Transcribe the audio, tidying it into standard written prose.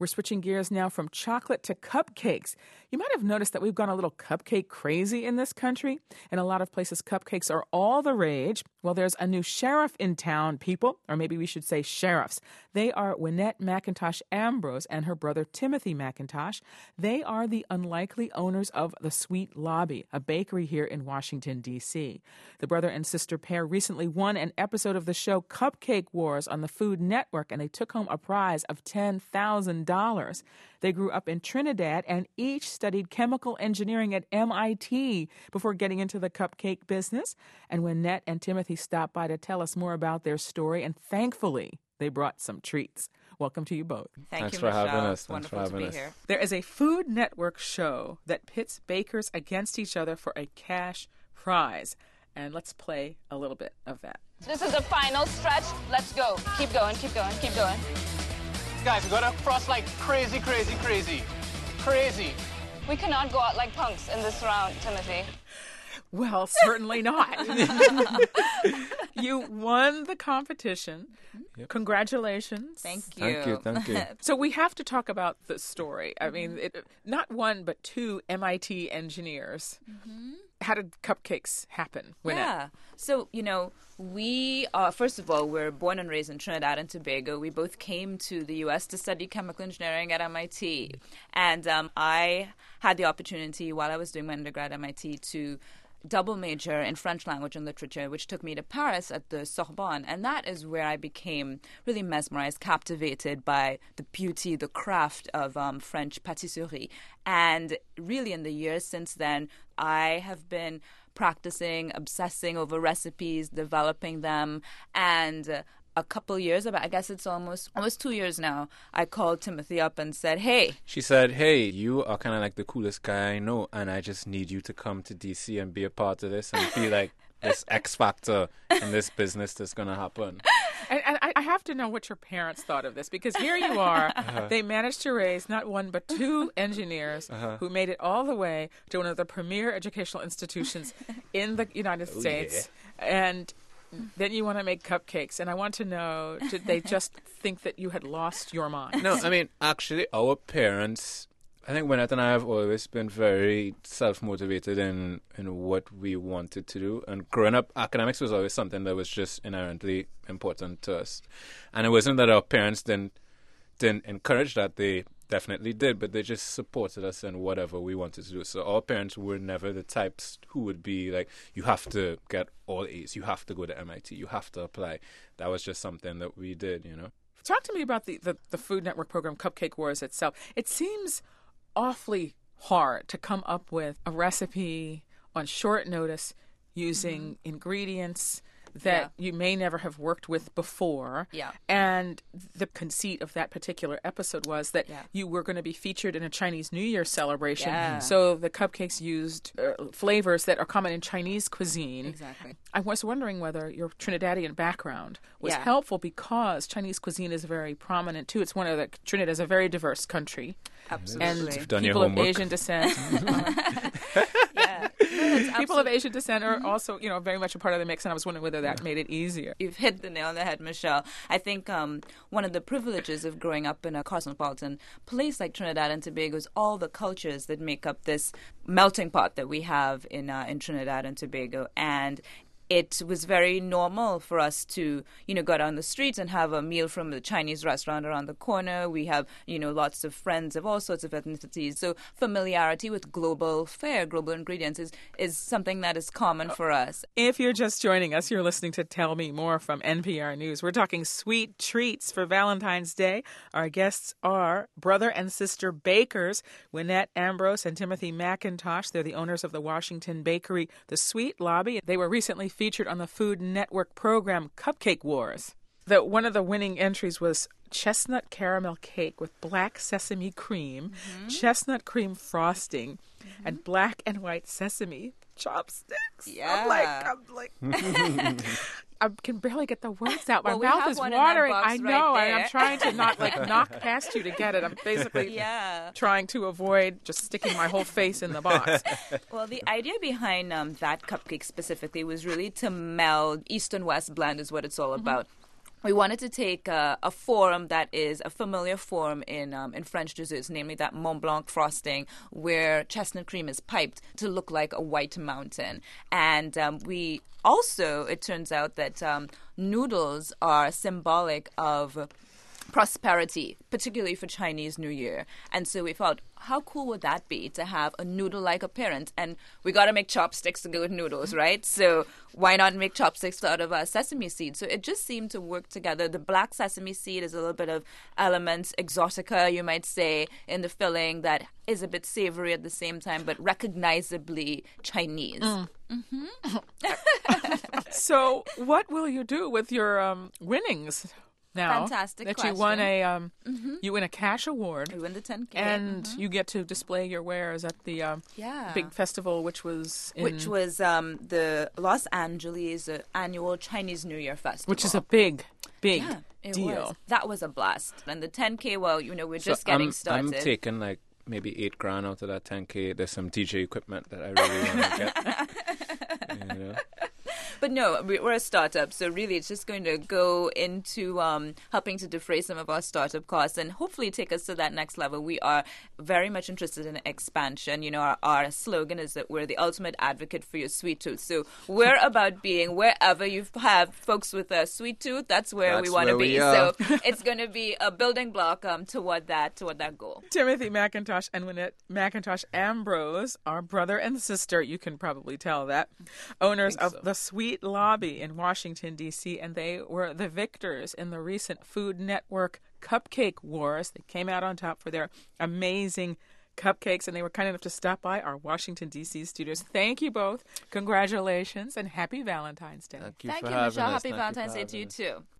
We're switching gears now from chocolate to cupcakes. You might have noticed that we've gone a little cupcake crazy in this country. In a lot of places, cupcakes are all the rage. Well, there's a new sheriff in town, people, or maybe we should say sheriffs. They are Wynette McIntosh Ambrose and her brother Timothy McIntosh. They are the unlikely owners of the Sweet Lobby, a bakery here in Washington, D.C. The brother and sister pair recently won an episode of the show Cupcake Wars on the Food Network, and they took home a prize of $10,000. They grew up in Trinidad and each studied chemical engineering at MIT before getting into the cupcake business. And Wynette and Timothy stopped by to tell us more about their story, and thankfully, they brought some treats. Welcome to you both. Thanks you, for Michelle. having us. It's wonderful to be here. There is a Food Network show that pits bakers against each other for a cash prize. And let's play a little bit of that. This is the final stretch. Let's go. Keep going, keep going, keep going. Guys, we gotta cross like crazy, crazy, crazy. Crazy. We cannot go out like punks in this round, Timothy. Well, certainly not. You won the competition. Yep. Congratulations. Thank you. Thank you. So we have to talk about the story. I mean, not one, but two MIT engineers. Mm-hmm. How did cupcakes happen? Yeah. So, we, first of all, we're born and raised in Trinidad and Tobago. We both came to the U.S. to study chemical engineering at MIT. And I had the opportunity while I was doing my undergrad at MIT to double major in French language and literature, which took me to Paris at the Sorbonne. And that is where I became really mesmerized, captivated by the beauty, the craft of French patisserie. And really in the years since then, I have been practicing, obsessing over recipes, developing them, and a couple years, I guess it's almost 2 years now, I called Timothy up and said, hey. She said, hey, you are kind of like the coolest guy I know, and I just need you to come to D.C. and be a part of this and be like this X factor in this business that's going to happen. And I have to know what your parents thought of this, because here you are. They managed to raise not one but two engineers who made it all the way to one of the premier educational institutions in the United States. Yeah. And then you want to make cupcakes. And I want to know, did they just think that you had lost your mind? No, I mean, actually, our parents, I think Wynette and I have always been very self-motivated in what we wanted to do. And growing up, academics was always something that was just inherently important to us. And it wasn't that our parents didn't encourage that. They definitely did, but they just supported us in whatever we wanted to do. So our parents were never the types who would be like, you have to get all A's, you have to go to MIT, you have to apply. That was just something that we did, Talk to me about the Food Network program, Cupcake Wars itself. It seems awfully hard to come up with a recipe on short notice using ingredients that you may never have worked with before. Yeah. And the conceit of that particular episode was that you were going to be featured in a Chinese New Year celebration. Yeah. So the cupcakes used flavors that are common in Chinese cuisine. Exactly. I was wondering whether your Trinidadian background was helpful, because Chinese cuisine is very prominent too. It's Trinidad is a very diverse country. Absolutely. And people of Asian descent. People of Asian descent are also, very much a part of the mix, and I was wondering whether that made it easier. You've hit the nail on the head, Michelle. I think one of the privileges of growing up in a cosmopolitan place like Trinidad and Tobago is all the cultures that make up this melting pot that we have in Trinidad and Tobago. And it was very normal for us to, go down the streets and have a meal from the Chinese restaurant around the corner. We have, lots of friends of all sorts of ethnicities. So familiarity with global fare, global ingredients is something that is common for us. If you're just joining us, you're listening to Tell Me More from NPR News. We're talking sweet treats for Valentine's Day. Our guests are brother and sister bakers, Wynette Ambrose and Timothy McIntosh. They're the owners of the Washington bakery, The Sweet Lobby. They were recently featured on the Food Network program Cupcake Wars. One of the winning entries was chestnut caramel cake with black sesame cream, chestnut cream frosting, and black and white sesame chopsticks. Yeah. I'm like I can barely get the words out. My Well, we mouth have is one in our watering. box I know, right and I'm there. trying to not knock past you to get it. I'm basically trying to avoid just sticking my whole face in the box. Well, the idea behind that cupcake specifically was really to meld East and West blend is what it's all about. we wanted to take a form that is a familiar form in French desserts, namely that Mont Blanc frosting, where chestnut cream is piped to look like a white mountain. And we also, it turns out that noodles are symbolic of prosperity, particularly for Chinese New Year. And so we thought, how cool would that be to have a noodle-like appearance? And we got to make chopsticks to go with noodles, right? So why not make chopsticks out of sesame seed? So it just seemed to work together. The black sesame seed is a little bit of elements, exotica, you might say, in the filling that is a bit savory at the same time, but recognizably Chinese. So what will you do with your winnings now? Fantastic that question. you won you win a cash award. We win the 10K. And you get to display your wares at the big festival, which was the Los Angeles annual Chinese New Year festival, which is a big it deal. was. That was a blast. And the 10K, well, we're just getting started. I'm taking like maybe $8,000 out of that 10K. There's some DJ equipment that I really want to get. But no, we're a startup, so really it's just going to go into helping to defray some of our startup costs and hopefully take us to that next level. We are very much interested in expansion. Our slogan is that we're the ultimate advocate for your sweet tooth. So we're about being wherever you have folks with a sweet tooth, that's where we want to be. So it's going to be a building block toward that goal. Timothy McIntosh and Wynette McIntosh Ambrose are brother and sister, you can probably tell that, owners of the Sweet Lobby in Washington, D.C., and they were the victors in the recent Food Network Cupcake Wars. They came out on top for their amazing cupcakes, and they were kind enough to stop by our Washington, D.C. studios. Thank you both. Congratulations, and happy Valentine's Day. Thank you, Thank for you, having Michelle. us. Happy Thank you Valentine's for Day to you, having us. too.